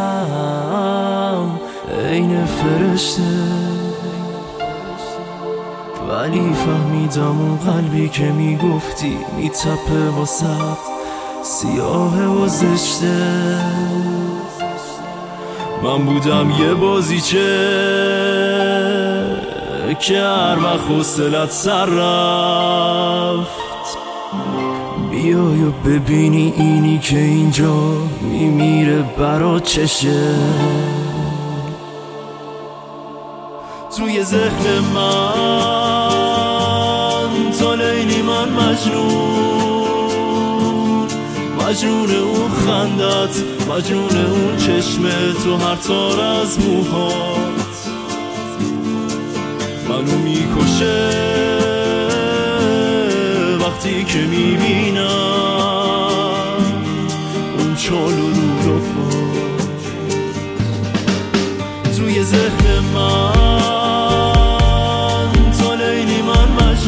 هستم عین فرشته، ولی فهمیدم اون قلبی که میگفتی میتپه واسد سیاه و زشته. من بودم یه بازیچه که هر وقت حوصلت سر رفت بیای و ببینی اینی که اینجا میمیره برا چشه. توی ذهن من تا لیلی من مجنون اون خندت، مجنون اون چشم تو هر تار از موهات منو میکشه وقتی که میبینم اون چال و رو پاش. توی ذهن من تا لیلی من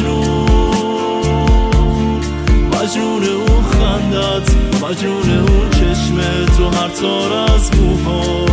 مجنون اون خندت، مجنون اون چشم تو هر تار از موهات